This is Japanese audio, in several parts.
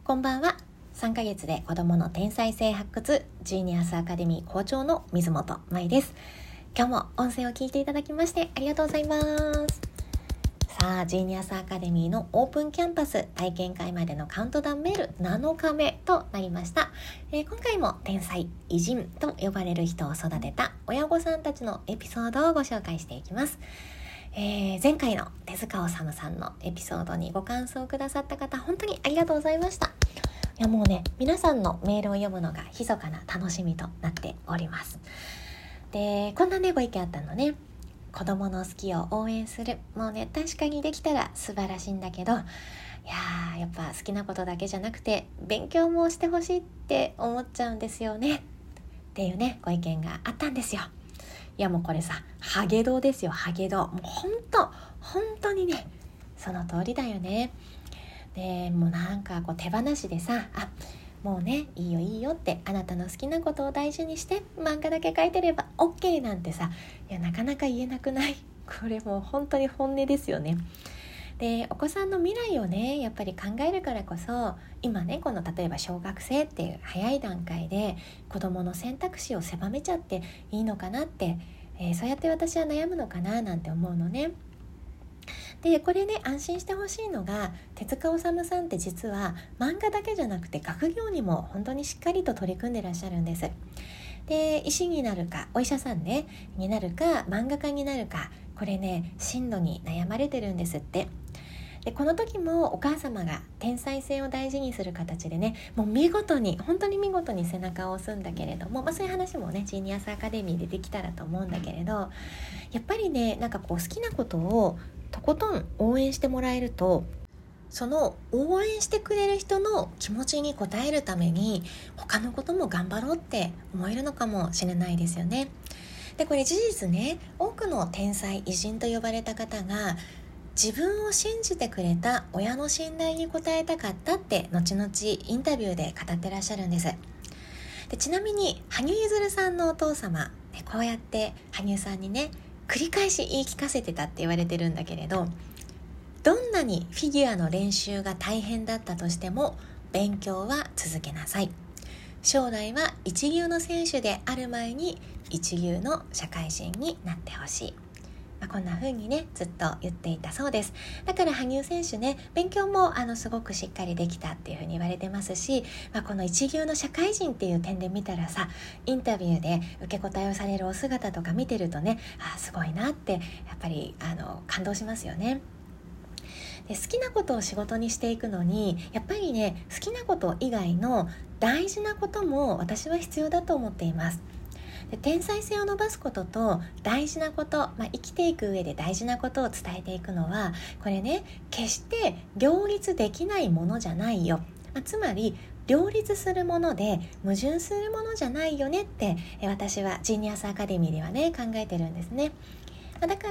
こんばんは。3ヶ月で子どもの天才性発掘ジーニアスアカデミー校長の水本舞です。今日も音声を聞いていただきましてありがとうございます。さあ、ジーニアスアカデミーのオープンキャンパス体験会までのカウントダウンメール7日目となりました。今回も天才偉人と呼ばれる人を育てた親御さんたちのエピソードをご紹介していきます。前回の手塚治虫さんのエピソードにご感想くださった方、本当にありがとうございました。いや、もうね、皆さんのメールを読むのが密かな楽しみとなっております。で、こんなねご意見あったのね。子供の好きを応援する、もうね、確かにできたら素晴らしいんだけど、やっぱ好きなことだけじゃなくて勉強もしてほしいって思っちゃうんですよねっていうねご意見があったんですよ。いや、もうこれさ、ハゲドですよ、ハゲド。もう本当にね、その通りだよね。で、もうなんかこう手放しでさ、もうね、いいよって、あなたの好きなことを大事にして漫画だけ描いてれば OK なんてさ、なかなか言えなくない？これもう本当に本音ですよね。で、お子さんの未来をねやっぱり考えるからこそ、今ね、この例えば小学生っていう早い段階で子どもの選択肢を狭めちゃっていいのかなって、そうやって私は悩むのかななんて思うのね。で、これね、安心してほしいのが、手塚治虫さんって実は漫画だけじゃなくて学業にも本当にしっかりと取り組んでらっしゃるんです。で、医師になるか、お医者さんねになるか、漫画家になるか、これね、進路に悩まれてるんですって。で、この時もお母様が天才性を大事にする形でね、もう本当に見事に背中を押すんだけれども、そういう話もね、ジーニアスアカデミーでできたらと思うんだけれど、やっぱりね、なんかこう好きなことをとことん応援してもらえると、その応援してくれる人の気持ちに応えるために他のことも頑張ろうって思えるのかもしれないですよね。で、これ事実ね、多くの天才偉人と呼ばれた方が自分を信じてくれた親の信頼に応えたかったって後々インタビューで語ってらっしゃるんです。で、ちなみに羽生結弦さんのお父様、こうやって羽生さんにね繰り返し言い聞かせてたって言われてるんだけれど、どんなにフィギュアの練習が大変だったとしても勉強は続けなさい。将来は一流の選手である前に一流の社会人になってほしい。こんな風にねずっと言っていたそうです。だから羽生選手ね、勉強もすごくしっかりできたっていう風に言われてますし、この一流の社会人っていう点で見たらさ、インタビューで受け答えをされるお姿とか見てるとね、すごいなってやっぱり感動しますよね。で、好きなことを仕事にしていくのに、やっぱりね、好きなこと以外の大事なことも私は必要だと思っています。で、天才性を伸ばすことと大事なこと、生きていく上で大事なことを伝えていくのは、これね、決して両立できないものじゃないよ。つまり両立するもので矛盾するものじゃないよねって、私はジーニアスアカデミーではね考えてるんですね。だから、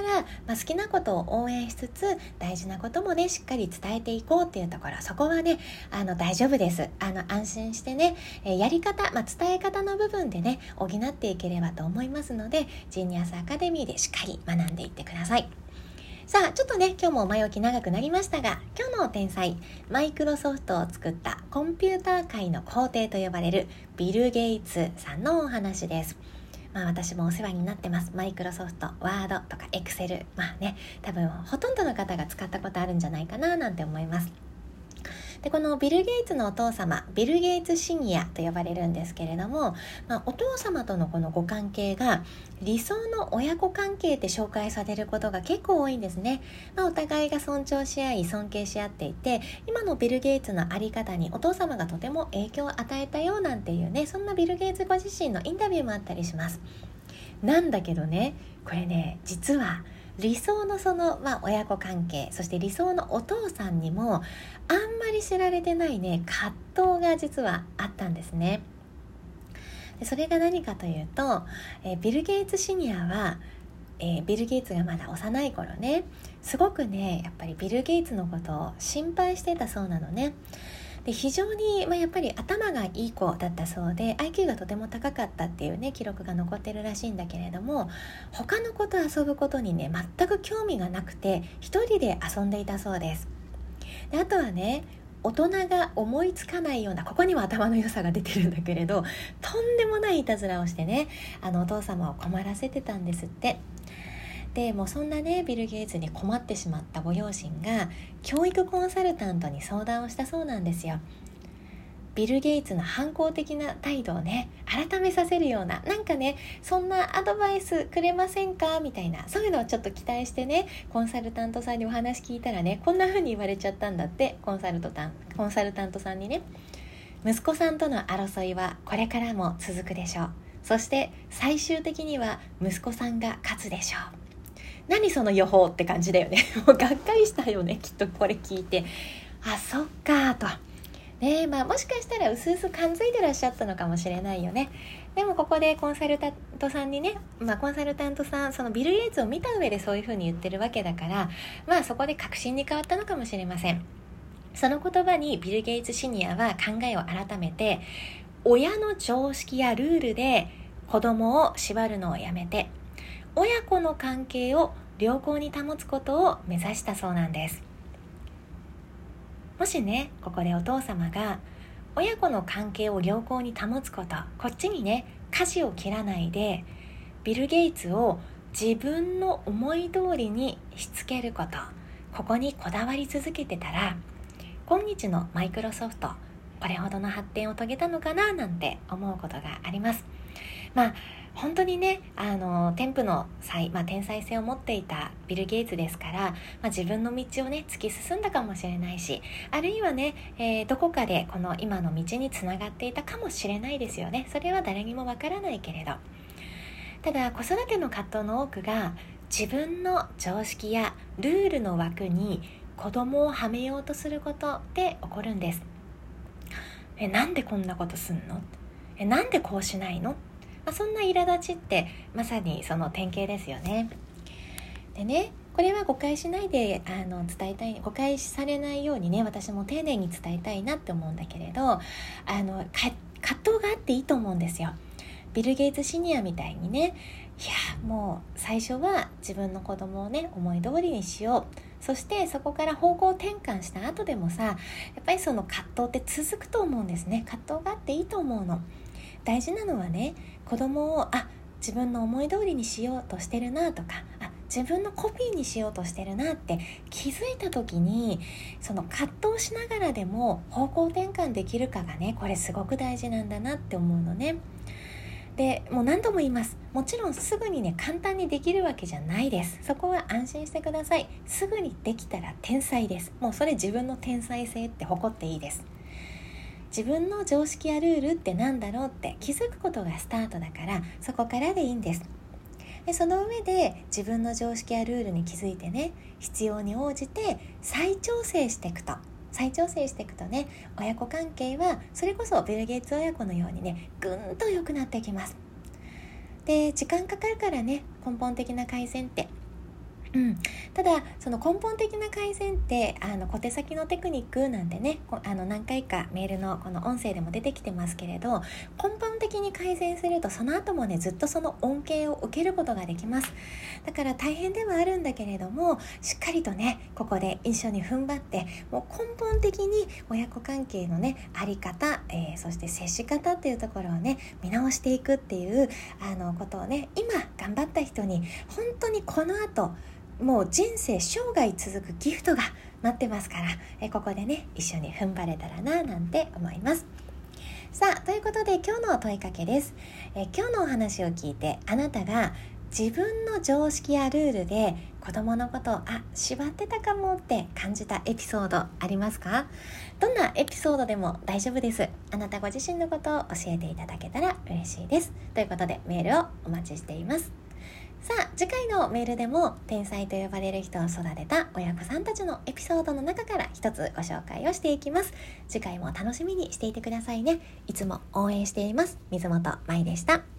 好きなことを応援しつつ大事なこともねしっかり伝えていこうっていうところ、そこはね大丈夫です。安心してね、やり方、伝え方の部分でね補っていければと思いますので、ジーニアスアカデミーでしっかり学んでいってください。さあ、ちょっとね今日も前置き長くなりましたが、今日の天才、マイクロソフトを作ったコンピューター界の皇帝と呼ばれるビル・ゲイツさんのお話です。私もお世話になってます。マイクロソフト、ワードとかエクセル、多分ほとんどの方が使ったことあるんじゃないかななんて思います。で、このビル・ゲイツのお父様、ビル・ゲイツシニアと呼ばれるんですけれども、お父様とのこのご関係が理想の親子関係って紹介されることが結構多いんですね。お互いが尊重し合い尊敬し合っていて、今のビル・ゲイツのあり方にお父様がとても影響を与えたよなんていうね、そんなビル・ゲイツご自身のインタビューもあったりします。なんだけどね、これね、実は理想の親子関係、そして理想のお父さんにもあんまり知られてないね葛藤が実はあったんですね。で、それが何かというと、ビル・ゲイツシニアは、ビル・ゲイツがまだ幼い頃ね、すごくねやっぱりビル・ゲイツのことを心配してたそうなのね。で、非常に、やっぱり頭がいい子だったそうで IQ がとても高かったっていうね記録が残ってるらしいんだけれども、他の子と遊ぶことにね全く興味がなくて一人で遊んでいたそうです。で、あとはね、 大人が思いつかないような、ここには頭の良さが出てるんだけれど、とんでもないいたずらをしてね、お父様を困らせてたんですって。でもうそんなねビル・ゲイツに困ってしまったご両親が教育コンサルタントに相談をしたそうなんですよ。ビル・ゲイツの反抗的な態度をね改めさせるような、なんかねそんなアドバイスくれませんかみたいな、そういうのをちょっと期待してねコンサルタントさんにお話聞いたらね、こんな風に言われちゃったんだって。コンサルタントさんにね、息子さんとの争いはこれからも続くでしょう。そして最終的には息子さんが勝つでしょう。何その予報って感じだよね。もうがっかりしたよね、きっとこれ聞いて。あ、そっかとね。もしかしたらうすうす感づいてらっしゃったのかもしれないよね。でもここでコンサルタントさんにね、コンサルタントさんそのビル・ゲイツを見た上でそういうふうに言ってるわけだから、そこで確信に変わったのかもしれません。その言葉にビル・ゲイツシニアは考えを改めて、親の常識やルールで子供を縛るのをやめて、親子の関係を良好に保つことを目指したそうなんです。もしねここでお父様が親子の関係を良好に保つこと、こっちにね舵を切らないでビル・ゲイツを自分の思い通りにしつけること、ここにこだわり続けてたら、今日のマイクロソフトこれほどの発展を遂げたのかななんて思うことがあります。本当にね天賦の天才性を持っていたビル・ゲイツですから、自分の道をね突き進んだかもしれないし、あるいはね、どこかでこの今の道につながっていたかもしれないですよね。それは誰にもわからないけれど、ただ子育ての葛藤の多くが自分の常識やルールの枠に子供をはめようとすることで起こるんです。なんでこんなことすんの？なんでこうしないの？そんな苛立ちってまさにその典型ですよね。でね、これは誤解しないで伝えたい、誤解されないようにね私も丁寧に伝えたいなって思うんだけれど、葛藤があっていいと思うんですよ。ビル・ゲイツシニアみたいにね、もう最初は自分の子供をね思い通りにしよう、そしてそこから方向転換した後でもさ、やっぱりその葛藤って続くと思うんですね。葛藤があっていいと思うの。大事なのはね、子供を自分の思い通りにしようとしてるなとか、自分のコピーにしようとしてるなって気づいた時に、その葛藤しながらでも方向転換できるかがね、これすごく大事なんだなって思うのね。でもう何度も言います。もちろんすぐにね簡単にできるわけじゃないです。そこは安心してください。すぐにできたら天才です。もうそれ自分の天才性って誇っていいです。自分の常識やルールってなんだろうって気づくことがスタートだから、そこからでいいんです。でその上で自分の常識やルールに気づいてね、必要に応じて再調整していくとね、親子関係はそれこそビル・ゲイツ親子のようにねぐんと良くなっていきます。で時間かかるからね、根本的な改善ってただその根本的な改善って小手先のテクニックなんてね、何回かメールのこの音声でも出てきてますけれど、根本的に改善するとその後もねずっとその恩恵を受けることができます。だから大変ではあるんだけれども、しっかりとねここで一緒に踏ん張って、もう根本的に親子関係のねあり方、そして接し方っていうところをね見直していくっていうことをね、今頑張った人に本当にこの後もう人生生涯続くギフトが待ってますから、ここでね一緒に踏ん張れたらななんて思います。さあということで今日の問いかけです。今日のお話を聞いてあなたが自分の常識やルールで子供のことを縛ってたかもって感じたエピソードありますか？どんなエピソードでも大丈夫です。あなたご自身のことを教えていただけたら嬉しいです。ということでメールをお待ちしています。さあ次回のメールでも天才と呼ばれる人を育てた親子さんたちのエピソードの中から一つご紹介をしていきます。次回も楽しみにしていてくださいね。いつも応援しています。水本舞でした。